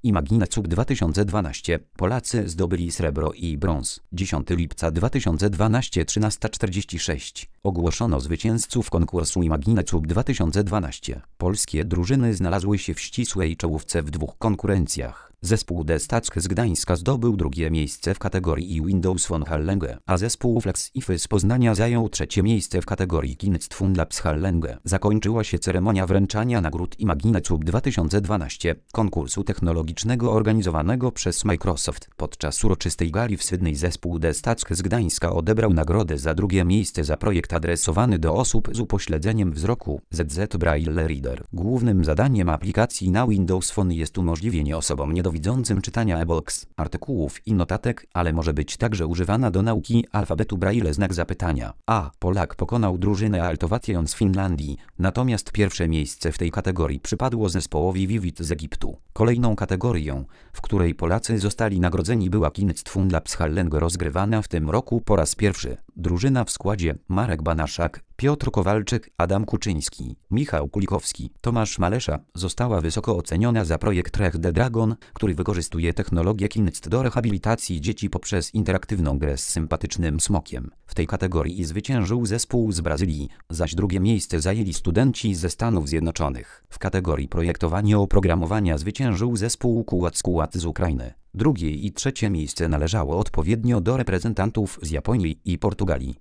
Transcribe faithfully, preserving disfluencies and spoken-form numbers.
Imaginecub dwa tysiące dwanaście. Polacy zdobyli srebro i brąz. dziesiątego lipca dwa tysiące dwanaście trzynasta czterdzieści sześć. Ogłoszono zwycięzców konkursu Imaginecub dwa tysiące dwanaście. Polskie drużyny znalazły się w ścisłej czołówce w dwóch konkurencjach. Zespół Destack z Gdańska zdobył drugie miejsce w kategorii Windows von Hallenge, a zespół Flex Ify z Poznania zajął trzecie miejsce w kategorii Kunstfundlabs Hallenge. Zakończyła się ceremonia wręczania nagród Imaginecub dwa tysiące dwanaście, konkursu technologicznego organizowanego przez Microsoft. Podczas uroczystej gali w Sydney zespół Destack z Gdańska odebrał nagrodę za drugie miejsce za projekt adresowany do osób z upośledzeniem wzroku Z Z Braille Reader. Głównym zadaniem aplikacji na Windows Phone jest umożliwienie osobom niedowidzącym czytania e-books, artykułów i notatek, ale może być także używana do nauki alfabetu Braille. Znak zapytania. A. Polak pokonał drużynę Altowation z Finlandii, natomiast pierwsze miejsce w tej kategorii przypadło zespołowi Vivid z Egiptu. Kolejną kategorią, w której Polacy zostali nagrodzeni, była Kunstfundlabs Hallenge, rozgrywana w tym roku po raz pierwszy. Drużyna w składzie Marek Banaszak, Piotr Kowalczyk, Adam Kuczyński, Michał Kulikowski, Tomasz Malesza została wysoko oceniona za projekt Trek the Dragon, który wykorzystuje technologię Kinect do rehabilitacji dzieci poprzez interaktywną grę z sympatycznym smokiem. W tej kategorii zwyciężył zespół z Brazylii, zaś drugie miejsce zajęli studenci ze Stanów Zjednoczonych. W kategorii projektowanie oprogramowania zwyciężył zespół Kułat Skułat z Ukrainy. Drugie i trzecie miejsce należało odpowiednio do reprezentantów z Japonii i Portugalii.